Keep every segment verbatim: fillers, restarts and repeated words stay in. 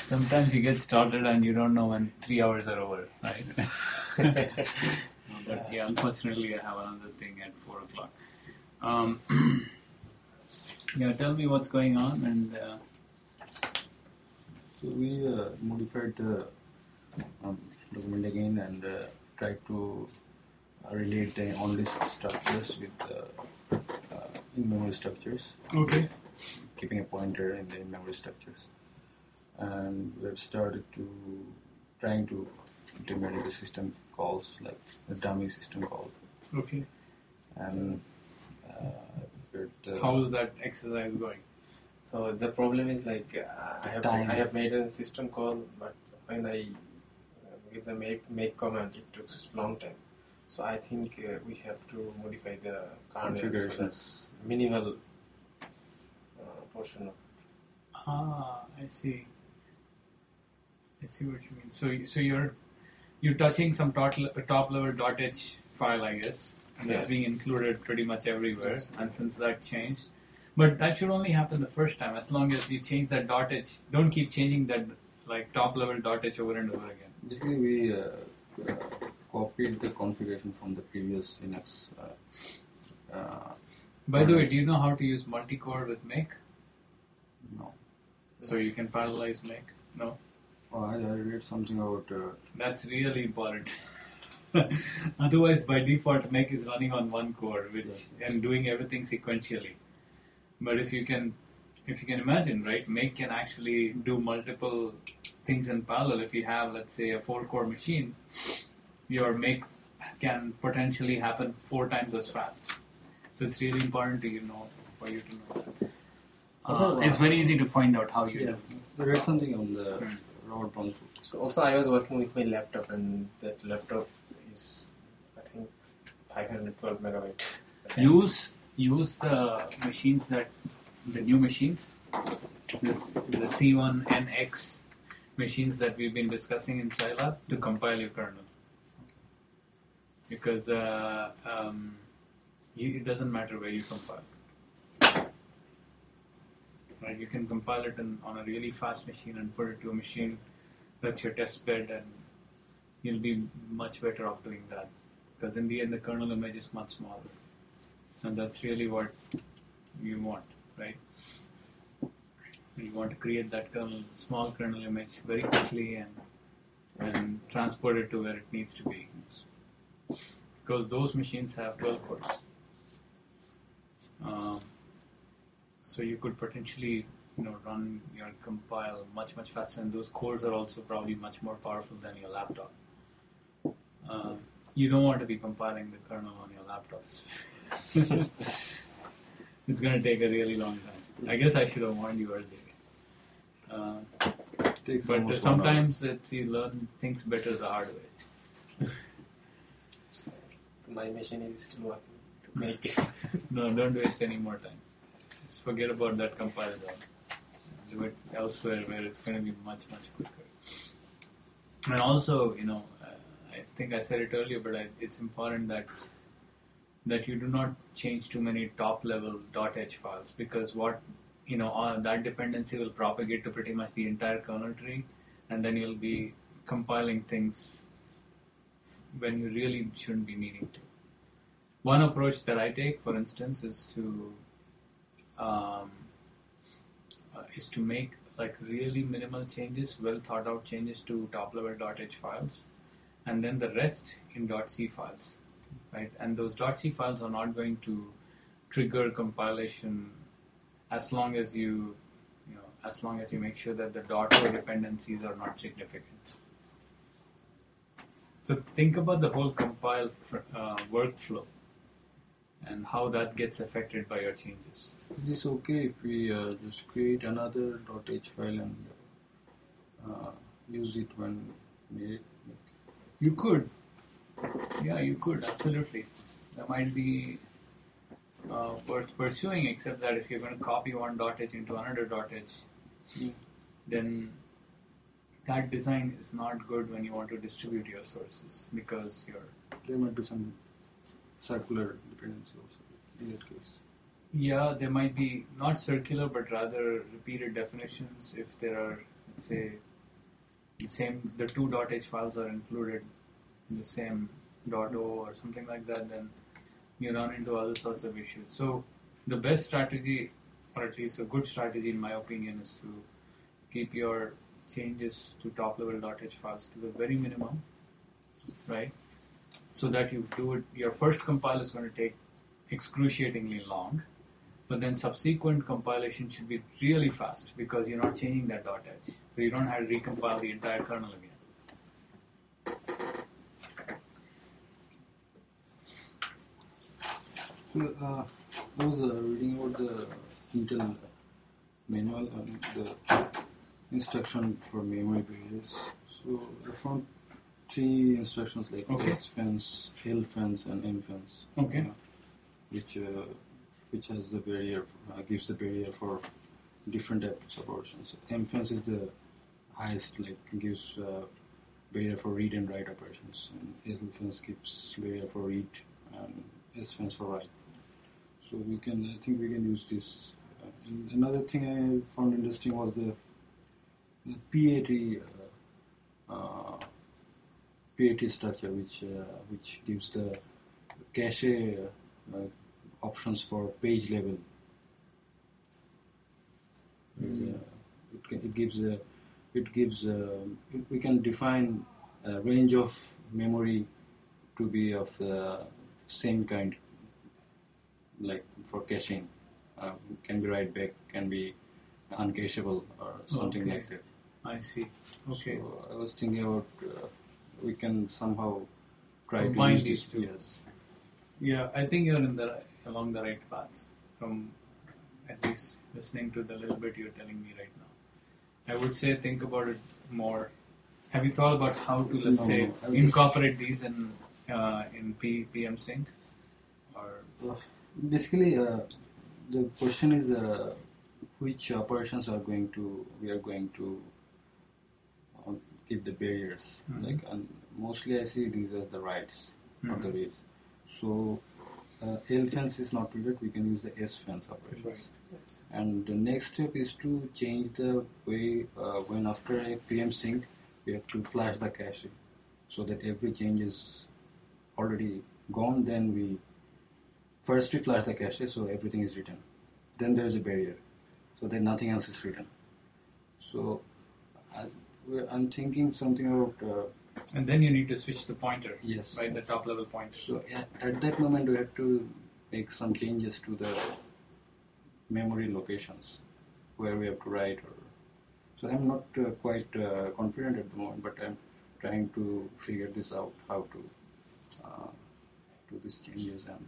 Sometimes you get started and you don't know when three hours are over, right? But yeah, unfortunately, I have another thing at four o'clock. Um, yeah, tell me what's going on. And uh, so we uh, modified the um, document again and uh, tried to uh, relate the on-disk structures with uh, uh, in-memory structures. Okay. Keeping a pointer in the in-memory structures. And we've started to trying to implement the system calls, like the dummy system call. Okay. And uh, but, uh, how is that exercise going? So the problem is like uh, I have Time. I have made a system call, but when I uh, give the make make command, it took long time. So I think uh, we have to modify the kernel so configurations. that minimal uh, portion of. Ah, I see. I see what you mean. So, so you're you're touching some top le- top level .h file, I guess, and that's Yes. being included pretty much everywhere. Yes. And since that changed, but that should only happen the first time. As long as you change that .h, don't keep changing that like top level .h over and over again. Basically, we uh, uh, copied the configuration from the previous Linux. Uh, uh, By the way, do you know how to use multi-core with Make? no. So you can parallelize Make? No? Oh, I, I read something about. Uh, That's really important. Otherwise, by default, Make is running on one core, which Yeah. and doing everything sequentially. But if you can, if you can imagine, right, Make can actually do multiple things in parallel. If you have, let's say, a four-core machine, your Make can potentially happen four times as fast. So it's really important to you know for you to know that. Also, Uh, it's very easy to find out how you yeah, do. I read something on the Hmm. Robert Brown's book. So also I was working with my laptop, and that laptop is I think five hundred twelve megabyte. Use use the machines that the new machines, this the C one N X machines that we've been discussing in Scilab to compile your kernel. Because uh, um, you, it doesn't matter where you compile. Right, you can compile it in, on a really fast machine and put it to a machine that's your test bed, and you'll be much better off doing that. Because in the end, the kernel image is much smaller. And that's really what you want, right? You want to create that kernel, small kernel image very quickly and and transport it to where it needs to be. Because those machines have twelve cores. Um, so you could potentially, you know, run your compile much, much faster, and those cores are also probably much more powerful than your laptop. Uh, you don't want to be compiling the kernel on your laptops. It's going to take a really long time. I guess I should have warned you earlier. Uh, Takes but uh, almost one hour. sometimes it's, you learn things better the hard way. So my machine is still working to make it. No, don't waste any more time. Just forget about that compile job. Do it elsewhere where it's going to be much, much quicker. And also, you know, uh, I think I said it earlier, but I, it's important that that you do not change too many top-level .h files, because what, you know, uh, that dependency will propagate to pretty much the entire kernel tree, and then you'll be compiling things when you really shouldn't be needing to. One approach that I take, for instance, is to um, uh, is to make like really minimal changes, well thought out changes to top-level .h files, and then the rest in .c files. Right, and those .c files are not going to trigger compilation as long as you, you know, as long as you make sure that the .o dependencies are not significant. So think about the whole compile uh, workflow and how that gets affected by your changes. Is this okay if we uh, just create another .h file and uh, use it when needed? You could. Yeah, you could, absolutely. That might be uh, worth pursuing, except that if you're going to copy one .h into another .h, Mm. then that design is not good when you want to distribute your sources, because you're... There might be some circular dependency also in that case. Yeah, there might be not circular, but rather repeated definitions if there are, let's say, the same, the two .h files are included in the same .o or something like that, then you run into other sorts of issues. So the best strategy, or at least a good strategy in my opinion, is to keep your changes to top-level .h files to the very minimum, right? So that you do it, your first compile is going to take excruciatingly long, but then subsequent compilation should be really fast because you're not changing that .h. So you don't have to recompile the entire kernel again. So, uh, I was uh, reading about the Intel manual and the instruction for memory pages. So I found three instructions like Okay. S fence, L fence, and M fence. Okay. uh, which uh, which has the barrier, uh, gives the barrier for different types of operations. M fence is the highest, like gives uh, barrier for read and write operations, and L fence gives barrier for read, and S fence for write. So we can, I think we can use this. Uh, and another thing I found interesting was the, the P A T uh, uh, P A T structure, which uh, which gives the cache uh, uh, options for page level. Mm. Uh, it, can, it gives a, it gives a, it, we can define a range of memory to be of the same kind, like for caching. Uh, can be write back, can be uncacheable or something Okay. like that. I see. Okay. So I was thinking about uh, we can somehow try Combine to use these this. two. Yes. Yeah, I think you're in the along the right path. From at least listening to the little bit you're telling me right now, I would say think about it more. Have you thought about how to, let's No, say, no, I was just- incorporate these in uh, in P, PMSync? Or Uh, basically, uh, the question is uh, which operations are going to we are going to uh, give the barriers. Mhm. Like, and mostly I see these as the writes, not the Mhm. reads. So uh, L fence is not needed. We can use the S fence operations. And the next step is to change the way uh, when after a P M sync we have to flash the cache so that every change is already gone. Then we first we flash the cache so everything is written. Then there is a barrier, so then nothing else is written. So I, we're- I'm thinking something about uh, and then you need to switch the pointer, yes. right? The top level pointer. So at, at that moment we have to make some changes to the memory locations where we have to write. Or so I'm not uh, quite uh, confident at the moment, but I'm trying to figure this out, how to uh, do these changes and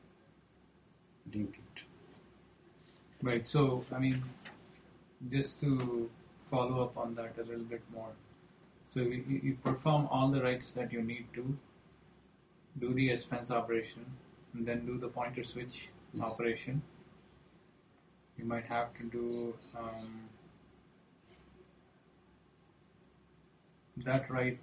link it. Right. So, I mean, just to follow up on that a little bit more. So, you, you you perform all the writes that you need to, do the S fence operation, and then do the pointer switch Yes. operation. You might have to do um, that write.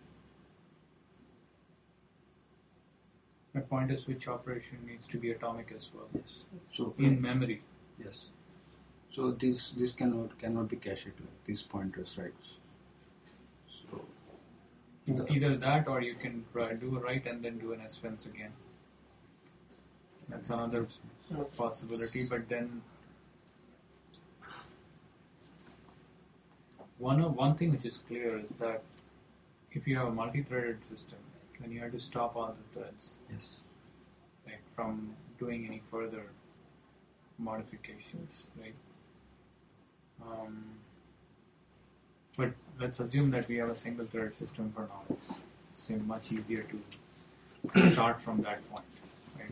That pointer switch operation needs to be atomic as well, Yes. So in memory. yes. So this this cannot cannot be cached like these pointers, right? So the- Either that, or you can ri- do a write and then do an S fence again. That's another possibility. But then one of, one thing which is clear is that if you have a multi-threaded system, then you have to stop all the threads, yes. like from doing any further modifications, right? Um, but let's assume that we have a single-threaded system for now. It's, it's much easier to start from that point, right?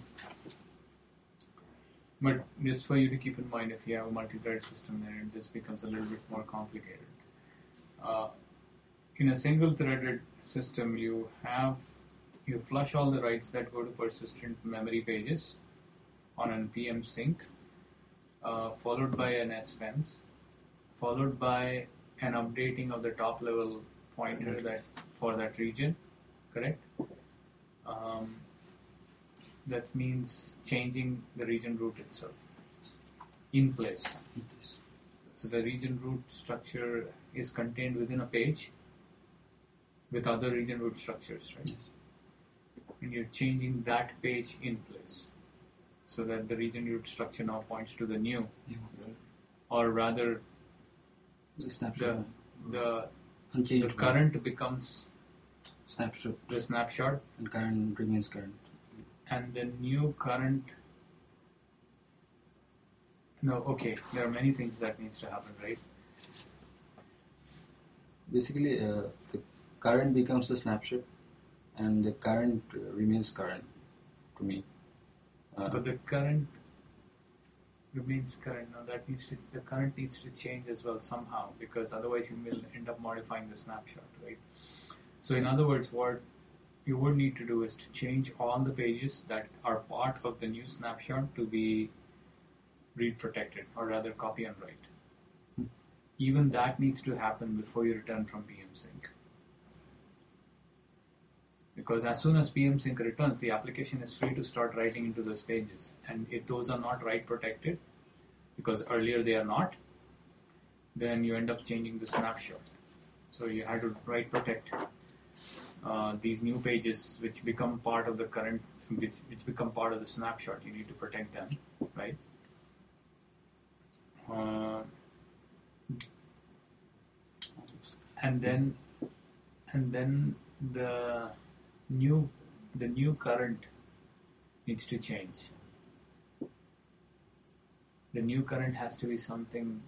But just for you to keep in mind, if you have a multi-threaded system, then this becomes a little bit more complicated. Uh, in a single-threaded system, you have you flush all the writes that go to persistent memory pages on an P M sync, uh, followed by an S fence, followed by an updating of the top-level pointer that for that region, correct? Um, that means changing the region root itself in place. So the region root structure is contained within a page, with other region root structures, right? And you're changing that page in place so that the region root structure now points to the new, Yeah. or rather The the snapshot. the, the Unchanged. current becomes Snapshot. the snapshot, And current remains current. and the new current. No, okay, there are many things that needs to happen, right? Basically, uh, the current becomes the snapshot, and the current uh, remains current to me. Uh, But the current remains current. Now that needs to the current needs to change as well somehow, because otherwise you will end up modifying the snapshot, right? So in other words, what you would need to do is to change all the pages that are part of the new snapshot to be read protected, or rather copy and write. Hmm. Even that needs to happen before you return from P M Sync. Because as soon as P M Sync returns, the application is free to start writing into those pages. And if those are not write protected, because earlier they are not, then you end up changing the snapshot. So you had to write protect uh, these new pages which become part of the current, which, which become part of the snapshot. You need to protect them, right? Uh, and then, and then the new, the new current needs to change. The new current has to be something.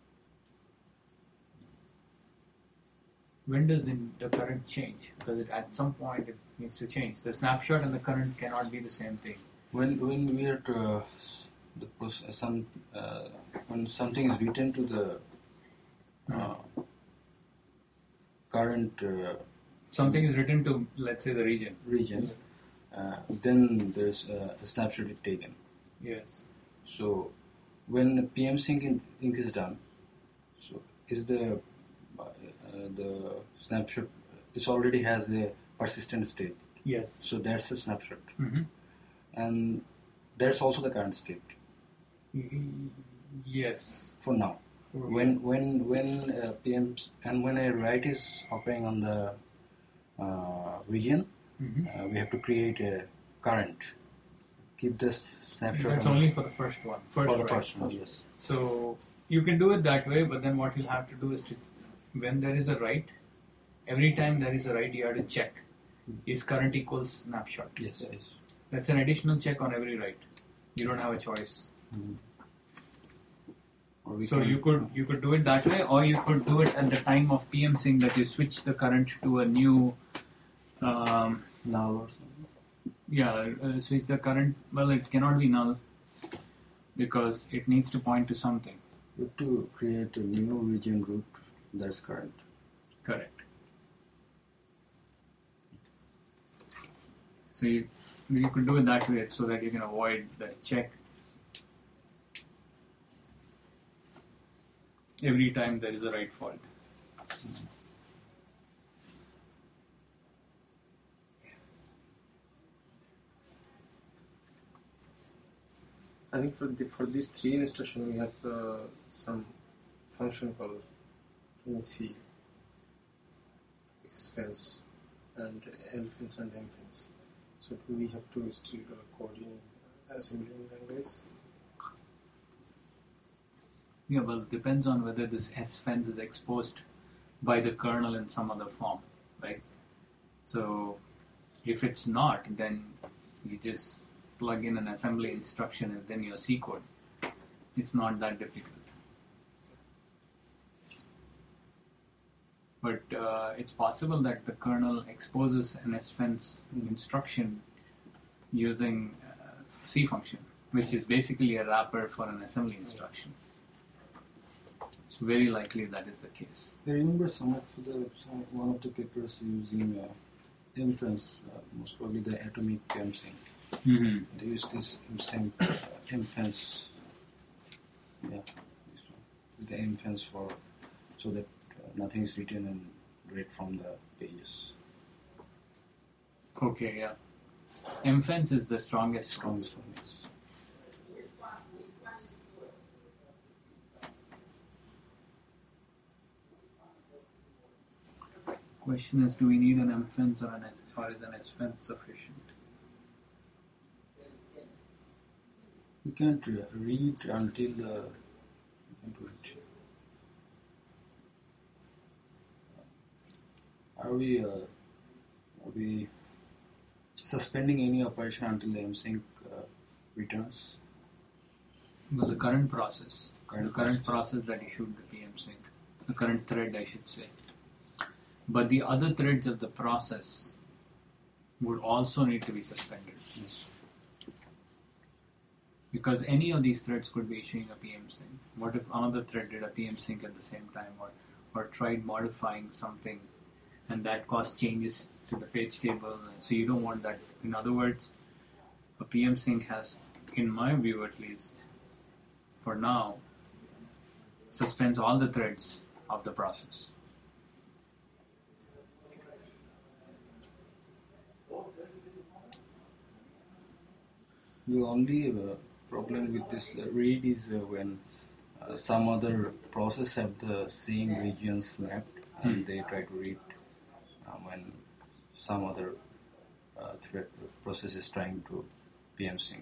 When does the, the current change? Because it, at some point it needs to change. The snapshot and the current cannot be the same thing. when when we are to, uh, the proce- some uh, when something is written to the uh, current uh, Something is written to, let's say, the region. region, uh, then there's uh, a snapshot is taken. Yes. So when P M Sync in, ink is done, so is the uh, the snapshot, it already has a persistent state. Yes. So that's a snapshot, Mm-hmm. and that's also the current state Yes. for now. When when when uh, P M and when a write is occurring on the uh, region, Mm-hmm. uh, we have to create a current. Keep this snapshot. That's on- only for the first one. First for the write. first one. Yes. So you can do it that way, but then what you'll have to do is to, when there is a write, every time there is a write, you have to check is current equals snapshot. Yes. Yes. That's an additional check on every write. You don't have a choice. Mhm. Or we So can- you could you could do it that way, or you could do it at the time of P M Sync that you switch the current to a new, um, null or something. yeah, uh, switch the current. Well, it cannot be null because it needs to point to something. We have to create a new region root that's current. Correct. So you you could do it that way so that you can avoid that check every time there is a write fault. I think for the, for these three instructions we have uh, some function called inc, expense, and lfence and mfence. So do we have to still uh, code in assembly language? Yeah, well, it depends on whether this S-fence is exposed by the kernel in some other form, right? So if it's not, then you just plug in an assembly instruction and then your C code. It's not that difficult. But uh, it's possible that the kernel exposes an S-fence instruction using uh, C function, which is basically a wrapper for an assembly instruction. It's very likely that is the case. I remember some of the some, one of the papers using uh, inference, uh, most probably the atomic M sync. Mm-hmm. They use this M sync uh, inference. Yeah, this one. The inference for so that uh, nothing is written and read from the pages. Okay, yeah. M-fence is the strongest one. Strongest one, yes. Question is, do we need an M-Fence or an S, or is an S-Fence sufficient? You can't uh, read until uh, you can't read. Are we uh, are we suspending any operation until the M sync uh, returns? Well, the current process, Current the current process that issued the P M sync, the current thread, I should say. But the other threads of the process would also need to be suspended. Yes. Because any of these threads could be issuing a P M sync. What if another thread did a P M sync at the same time, or, or tried modifying something and that caused changes to the page table? So you don't want that. In other words, a P M sync has, in my view at least, for now, suspends all the threads of the process. The only uh, problem with this uh, read is uh, when uh, some other process have the same regions mapped and they try to read um, when some other uh, thread process is trying to P M sync.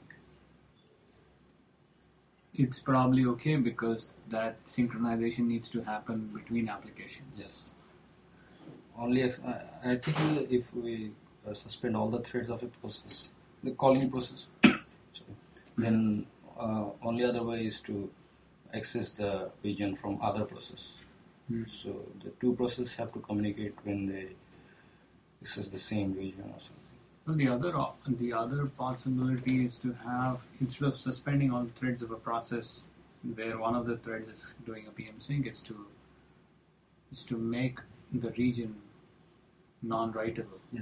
It's probably okay because that synchronization needs to happen between applications. Yes. Only ex- I, I think uh, if we uh, suspend all the threads of a process, the calling process, sorry, then uh, only other way is to access the region from other process. Hmm. So the two processes have to communicate when they access the same region or something. Well, the other op- the other possibility is to have, instead of suspending all the threads of a process where one of the threads is doing a P M sync, is to is to make the region non-writable. Yes.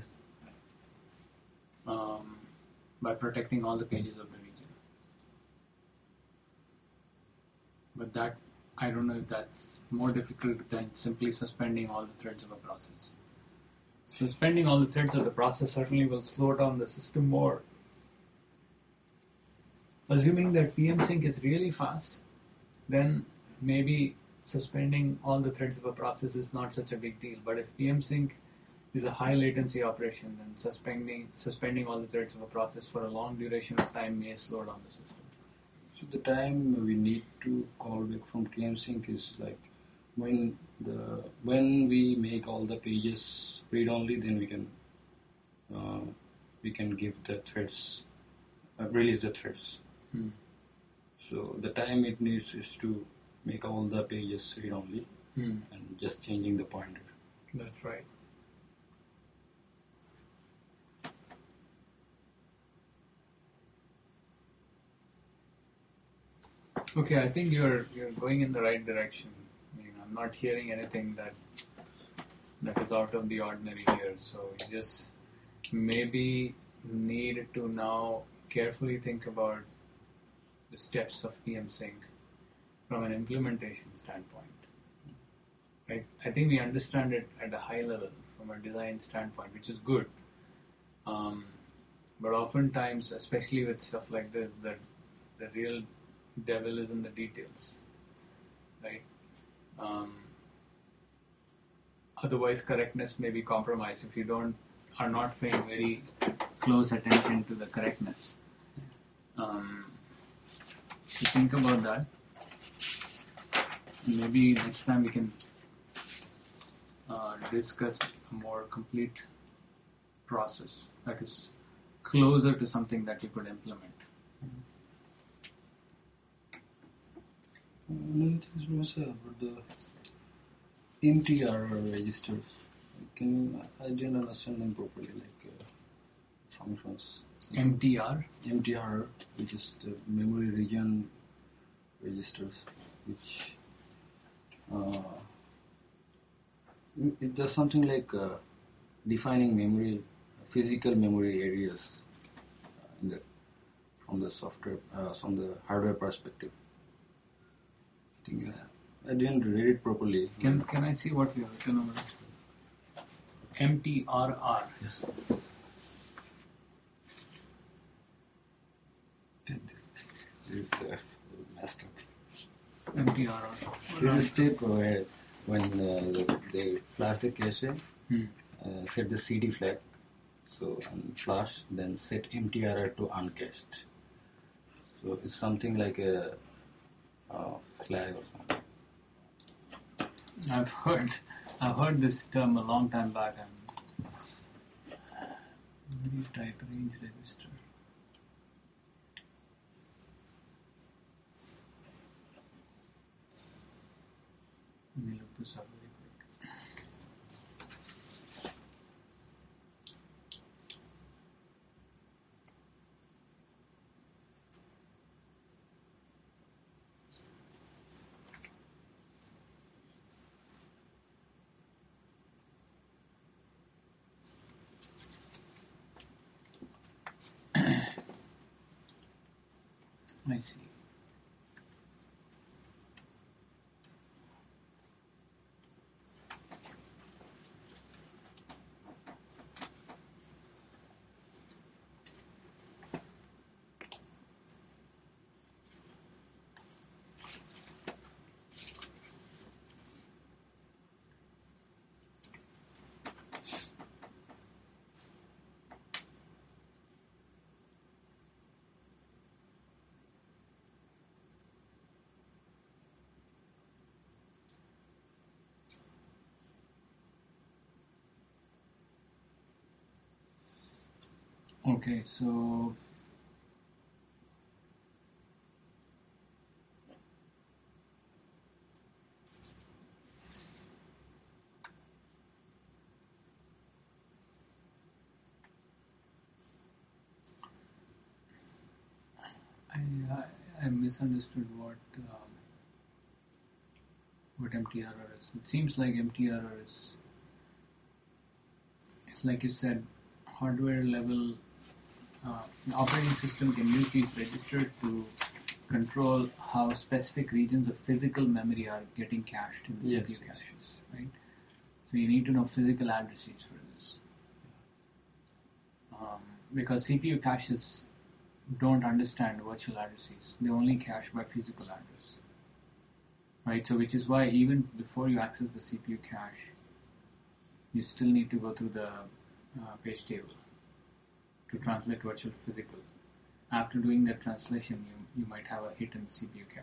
Um, by protecting all the pages of the region. But that, I don't know if that's more difficult than simply suspending all the threads of a process. Suspending all the threads of the process certainly will slow down the system more. Assuming that P M sync is really fast, then maybe suspending all the threads of a process is not such a big deal. But if P M sync is a high latency operation, then suspending suspending all the threads of a process for a long duration of time may slow down the system. So the time we need to call back from P M sync is like when the when we make all the pages read only, then we can uh, we can give the threads uh, release the threads. Hmm. So the time it needs is to make all the pages read only Hmm. and just changing the pointer. That's right. Okay, I think you're you're going in the right direction. I mean, I'm not hearing anything that that is out of the ordinary here. So you just maybe need to now carefully think about the steps of P M sync from an implementation standpoint. Right? I think we understand it at a high level from a design standpoint, which is good. Um, but oftentimes, especially with stuff like this, that the real devil is in the details, right? Um, otherwise, correctness may be compromised if you don't are not paying very close attention to the correctness. Um, so think about that. Maybe next time we can uh, discuss a more complete process that is closer to something that you could implement. Another thing was about the M T R registers. Can you, I didn't understand them properly, like uh, functions. M T R? M T R, which is the memory region registers, which uh, it does something like uh, defining memory, physical memory areas uh, in the, from the software, uh, from the hardware perspective. I think uh, I didn't read it properly. Can can I see what you've written over it? M T R R. Yes. This is uh, messed up. M T R R. This is a step where when uh, they flash the cache, Hmm. uh, set the C D flag, so and flash, then set M T R R to uncached. So it's something like a uh, flag or something. I've heard, I've heard this term a long time back. And what do you type range register? Let me look this up very quick. I see. Okay, so I, I, I misunderstood what um, what M T R R is. It seems like M T R R is, it's like you said, hardware level. Uh, the operating system can use these registers to control how specific regions of physical memory are getting cached in the Yes. C P U caches, right? So you need to know physical addresses for this. Um, because C P U caches don't understand virtual addresses. They only cache by physical address. Right? So which is why even before you access the C P U cache, you still need to go through the uh, page table to translate virtual to physical. After doing that translation, you, you might have a hit in the C P U cache.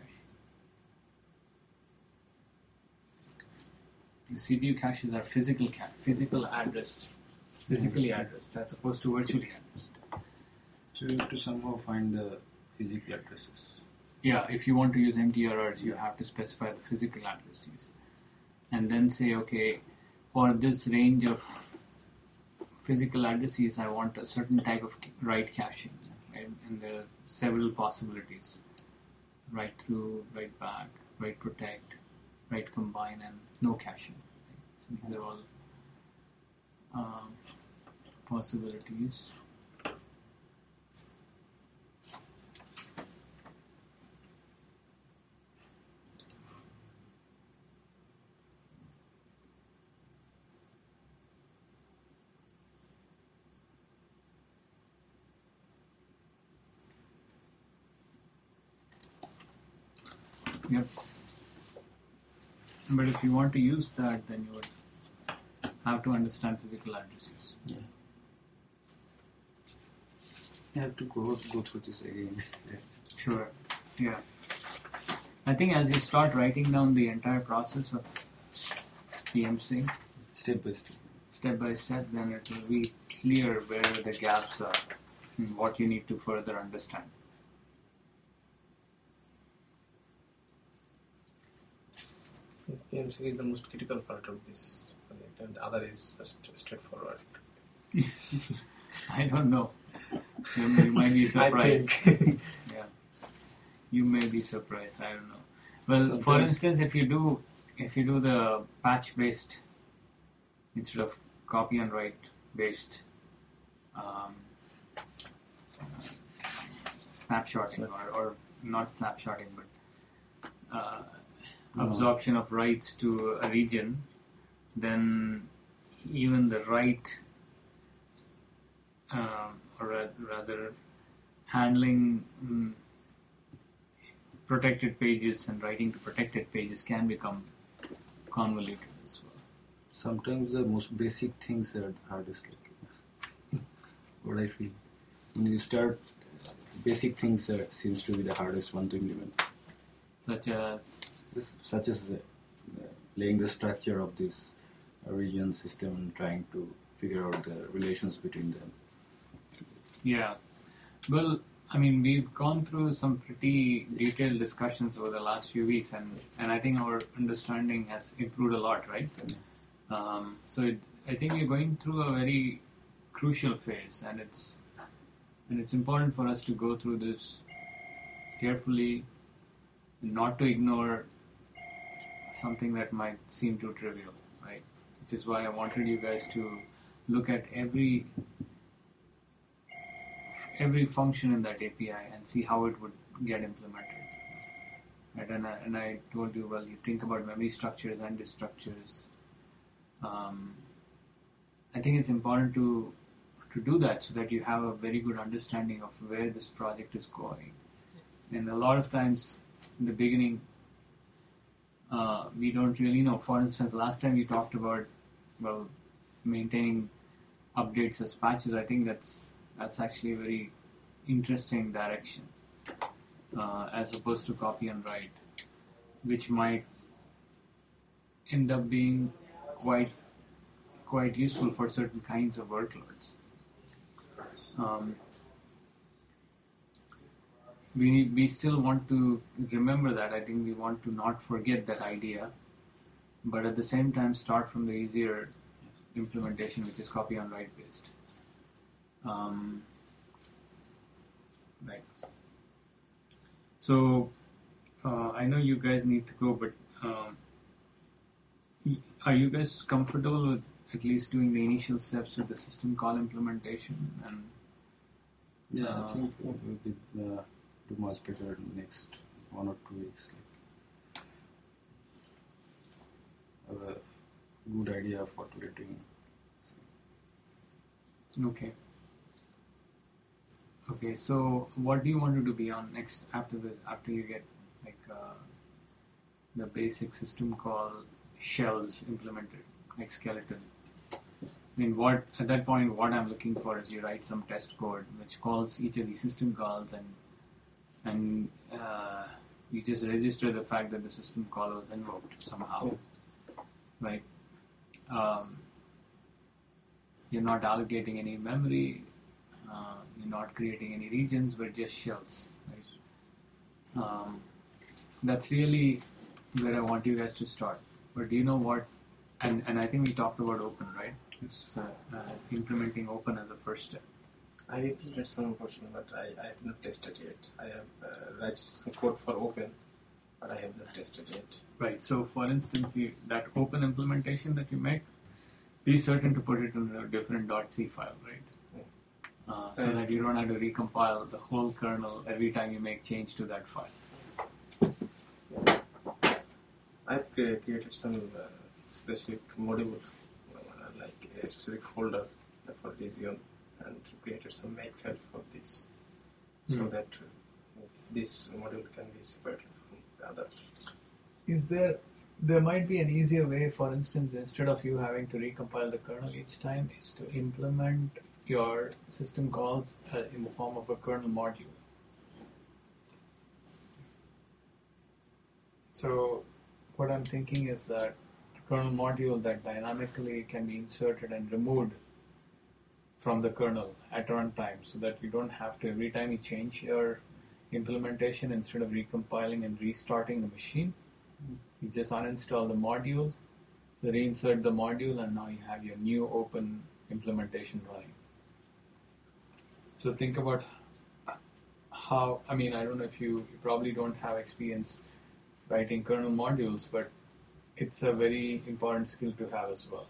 The C P U caches are physical cache, physical addressed, physically addressed, as opposed to virtually addressed. To, to somehow find the physical addresses. Yeah, if you want to use M T R Rs, you have to specify the physical addresses. And then say, okay, for this range of physical addresses, I want a certain type of write caching. Right? And there are several possibilities. Write through, write back, write protect, write combine, and no caching. Right? So these are all um, possibilities. Yep. But if you want to use that, then you would have to understand physical addresses. Yeah. You have to go go through this again. Sure. Yeah. I think as you start writing down the entire process of P M C, Step by step. step by step, then it will be clear where the gaps are and what you need to further understand. P M C is the most critical part of this project, and other is just straightforward. I don't know. You, you might be I surprised. think. Yeah. You may be surprised. I don't know. Well, Sometimes- for instance, if you do if you do the patch based instead of copy and write based um, uh, snapshotting or, or not snapshotting but uh, No. absorption of writes to a region, then even the write um, or ra- rather handling mm, protected pages and writing to protected pages can become convoluted as well. sometimes the most basic things are the hardest. Like what I feel when you start, basic things are, seems to be the hardest one to implement. Such as This, such as uh, uh, laying the structure of this uh, region system and trying to figure out the relations between them. yeah. Well, I mean, we've gone through some pretty detailed discussions over the last few weeks, and, and I think our understanding has improved a lot, right? Um, so it, I think we're going through a very crucial phase, and it's and it's important for us to go through this carefully, and not to ignore something that might seem too trivial, right? Which is why I wanted you guys to look at every every function in that A P I and see how it would get implemented. Right? And, I, and I told you, well, you think about memory structures and disk structures. Um, I think it's important to to do that so that you have a very good understanding of where this project is going. And a lot of times in the beginning, uh, we don't really know. For instance, last time we talked about, well, maintaining updates as patches. I think that's that's actually a very interesting direction, uh, as opposed to copy and write, which might end up being quite quite useful for certain kinds of workloads. Um, we we still want to remember that. I think we want to not forget that idea, but at the same time start from the easier implementation, which is copy and write based. Um, right. So uh, I know you guys need to go, but um, are you guys comfortable with at least doing the initial steps with the system call implementation? And Yeah, uh, I think we'll be, uh, do much better in the next one or two weeks. Like, have a good idea of what we're doing. okay. Okay, so what do you want to do beyond next after this? After you get like uh, the basic system call shells implemented, like skeleton. I mean, what at that point, what I'm looking for is you write some test code which calls each of these system calls, and and uh, you just register the fact that the system call was invoked somehow, right? Um, you're not allocating any memory. Uh, you're not creating any regions, but just shells, right? Um, that's really where I want you guys to start. But do you know what? And and I think we talked about open, right? So uh, implementing open as a first step. I implemented some portion, but I, I have not tested yet. I have uh, write some code for open, but I have not tested yet. Right. So for instance, you, that open implementation that you make, be certain to put it in a different .c file, right? Uh, so Right. that you don't have to recompile the whole kernel every time you make change to that file. I've cre- created some uh, specific modules, uh, like a specific folder for Vision, and created some make file for this, so Hmm. that uh, this module can be separated from the other. Is there there might be an easier way, for instance, instead of you having to recompile the kernel each time, is to implement your system calls uh, in the form of a kernel module. So what I'm thinking is that a kernel module that dynamically can be inserted and removed from the kernel at runtime, so that you don't have to, every time you change your implementation, instead of recompiling and restarting the machine, you just uninstall the module, reinsert the module, and now you have your new open implementation running. So think about how, I mean, I don't know if you, you probably don't have experience writing kernel modules, but it's a very important skill to have as well.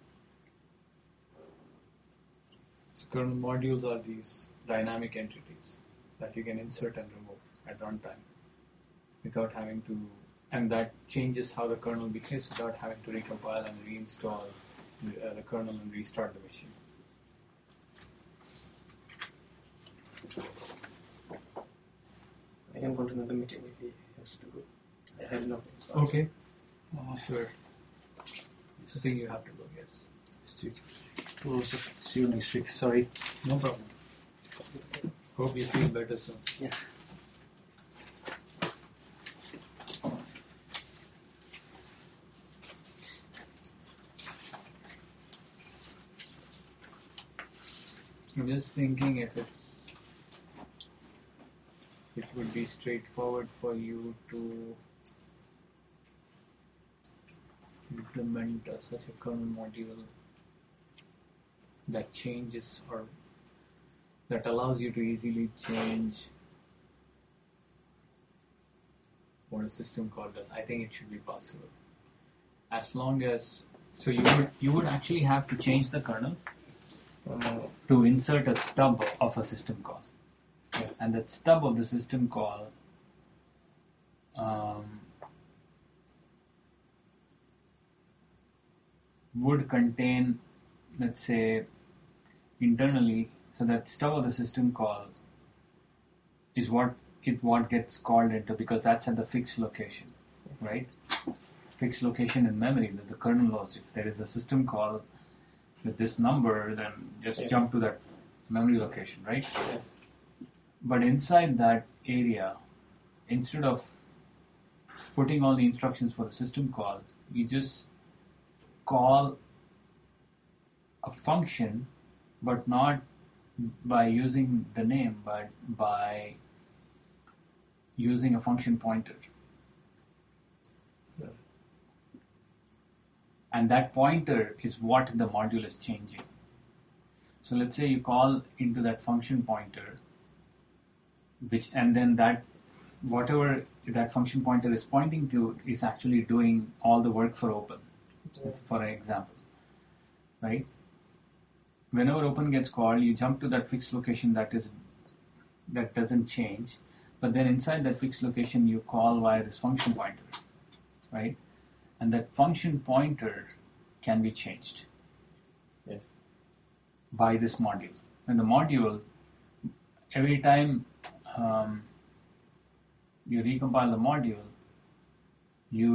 So kernel modules are these dynamic entities that you can insert and remove at runtime without having to, and that changes how the kernel behaves without having to recompile and reinstall the, uh, the kernel and restart the machine. I can go to another meeting if he has to go. I have no. Okay. Uh, sure. I think you have to go, yes. See you next week. Sorry. No problem. Hope you feel better soon. Yeah. I'm just thinking if it's it would be straightforward for you to implement uh, such a kernel module that changes or that allows you to easily change what a system call does. I think it should be possible. As long as so you would you would actually have to change the kernel Uh, to insert a stub of a system call. Yes. And that stub of the system call um, would contain, let's say, internally, so that stub of the system call is what it what gets called into, because that's at the fixed location, right? Fixed location in memory that the kernel knows. If there is a system call with this number, then just Yeah. jump to that memory location, right? yes. But inside that area, instead of putting all the instructions for the system call, you just call a function, but not by using the name, but by using a function pointer. Yeah. And that pointer is what the module is changing. So let's say you call into that function pointer, which and then that whatever that function pointer is pointing to is actually doing all the work for open, Yeah. for example, right? Whenever open gets called, you jump to that fixed location that is that doesn't change, but then inside that fixed location you call via this function pointer, right? And that function pointer can be changed Yes. by this module. And the module, every time um, you recompile the module, you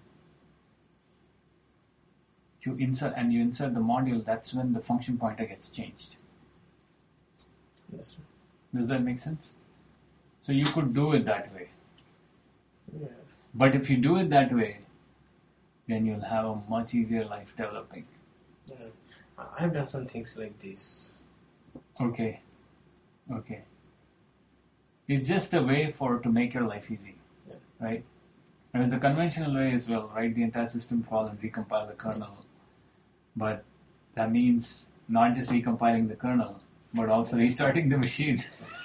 you insert and you insert the module. That's when the function pointer gets changed. Yes. Does that make sense? So you could do it that way. Yeah. But if you do it that way, then you'll have a much easier life developing. Yeah. I- I've done some things like this. Okay. Okay. It's just a way for to make your life easy. Yeah. Right? And it's the conventional way as well, write the entire system call and recompile the kernel. But that means not just recompiling the kernel, but also restarting the machine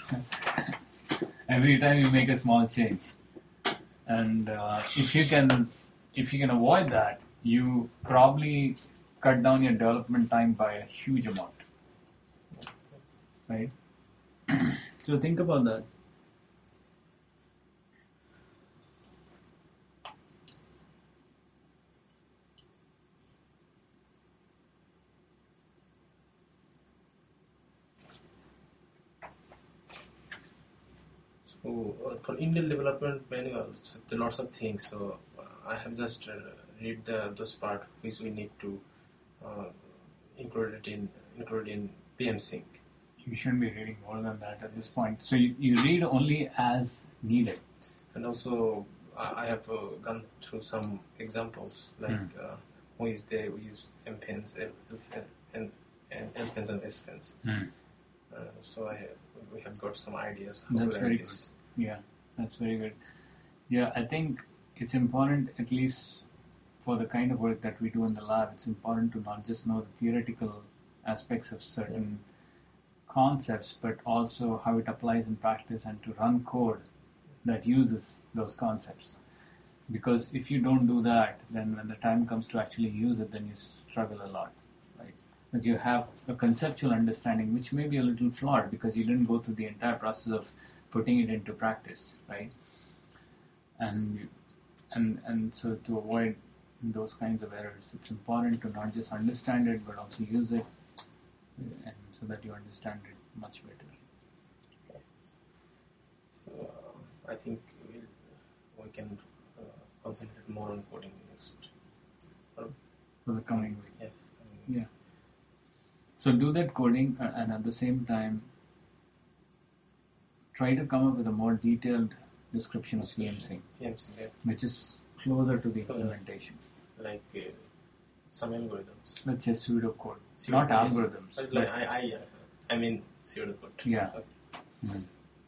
every time you make a small change. And uh, if you can, if you can avoid that, you probably cut down your development time by a huge amount, right? So think about that. So uh, for Intel development manual, so there are lots of things. So uh, I have just uh, read the those part which we need to uh, include it in include in P M Sync. You shouldn't be reading more than that at this point. So you, you read only as needed. And also I, I have uh, gone through some examples like Hmm. uh, we use they we use M pens, L, L, and and M pens and S pens. Uh, so I have, we have got some ideas how That's to very write this. Yeah, that's very good. Yeah, I think it's important, at least for the kind of work that we do in the lab, it's important to not just know the theoretical aspects of certain concepts, but also how it applies in practice and to run code that uses those concepts. Because if you don't do that, then when the time comes to actually use it, then you struggle a lot, right? Because you have a conceptual understanding, which may be a little flawed because you didn't go through the entire process of putting it into practice, right? And you, and and so to avoid those kinds of errors, it's important to not just understand it, but also use it, and so that you understand it much better. So uh, I think we'll, we can uh, concentrate more on coding next. Or for the coming week. Yes. Yeah. So do that coding uh, and at the same time try to come up with a more detailed description of P M C, P M C, yeah. which is closer to the Closer. implementation. Like uh, some algorithms. Let's say pseudocode, Pseudo- not yes. algorithms. But like, I, I, uh, I mean pseudocode. Yeah. Okay.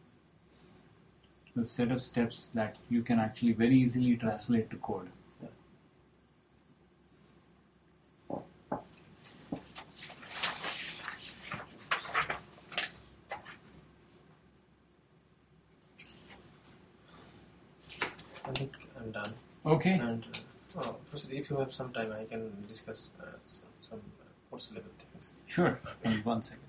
A set of steps that you can actually very easily translate to code. I think I'm done. Okay. And uh, oh, first, if you have some time, I can discuss uh, some, some uh, course level things. Sure. Hold one second.